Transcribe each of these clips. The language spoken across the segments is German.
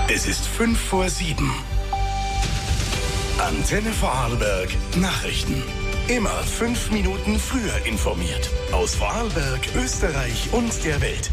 Es ist 6:55. Antenne Vorarlberg Nachrichten. Immer 5 Minuten früher informiert. Aus Vorarlberg, Österreich und der Welt.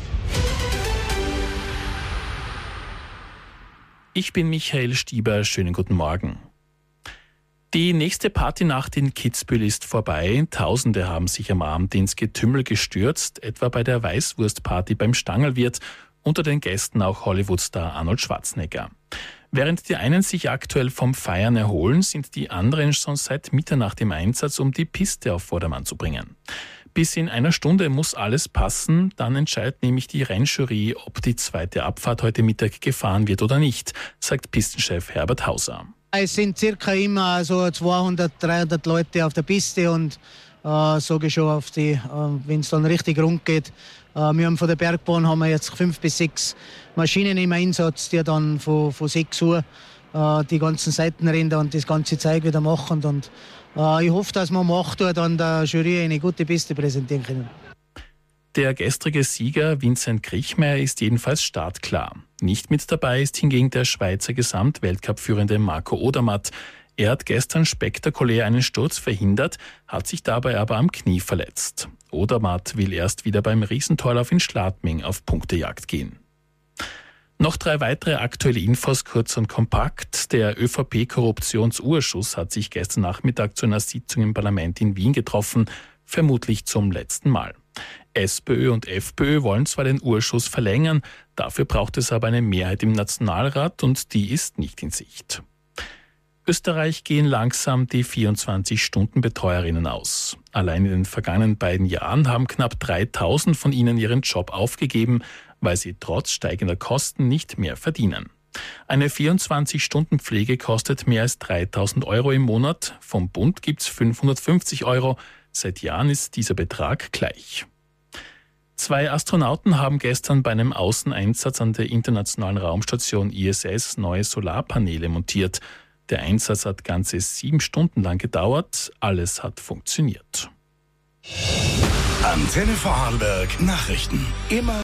Ich bin Michael Stieber, schönen guten Morgen. Die nächste Partynacht in Kitzbühel ist vorbei. Tausende haben sich am Abend ins Getümmel gestürzt, etwa bei der Weißwurstparty beim Stangelwirt, unter den Gästen auch Hollywoodstar Arnold Schwarzenegger. Während die einen sich aktuell vom Feiern erholen, sind die anderen schon seit Mitternacht im Einsatz, um die Piste auf Vordermann zu bringen. Bis in einer Stunde muss alles passen, dann entscheidet nämlich die Rennjury, ob die zweite Abfahrt heute Mittag gefahren wird oder nicht, sagt Pistenchef Herbert Hauser. Es sind circa immer so 200, 300 Leute auf der Piste und sage ich schon, wenn es dann richtig rund geht. Wir haben von der Bergbahn haben wir jetzt 5 bis 6 Maschinen im Einsatz, die dann von 6 Uhr die ganzen Seitenränder und das ganze Zeug wieder machen. Und ich hoffe, dass wir um 8 Uhr dann der Jury eine gute Piste präsentieren können. Der gestrige Sieger Vincent Kriechmeier ist jedenfalls startklar. Nicht mit dabei ist hingegen der Schweizer Gesamtweltcup-Führende Marco Odermatt. Er hat gestern spektakulär einen Sturz verhindert, hat sich dabei aber am Knie verletzt. Odermatt will erst wieder beim Riesentorlauf in Schladming auf Punktejagd gehen. Noch 3 weitere aktuelle Infos, kurz und kompakt. Der ÖVP-Korruptionsausschuss hat sich gestern Nachmittag zu einer Sitzung im Parlament in Wien getroffen, vermutlich zum letzten Mal. SPÖ und FPÖ wollen zwar den Ausschuss verlängern, dafür braucht es aber eine Mehrheit im Nationalrat und die ist nicht in Sicht. Österreich gehen langsam die 24-Stunden-Betreuerinnen aus. Allein in den vergangenen beiden Jahren haben knapp 3000 von ihnen ihren Job aufgegeben, weil sie trotz steigender Kosten nicht mehr verdienen. Eine 24-Stunden-Pflege kostet mehr als 3.000 Euro im Monat. Vom Bund gibt's 550 Euro. Seit Jahren ist dieser Betrag gleich. 2 Astronauten haben gestern bei einem Außeneinsatz an der internationalen Raumstation ISS neue Solarpaneele montiert. Der Einsatz hat ganze 7 Stunden lang gedauert. Alles hat funktioniert. Antenne Vorarlberg Nachrichten. Immer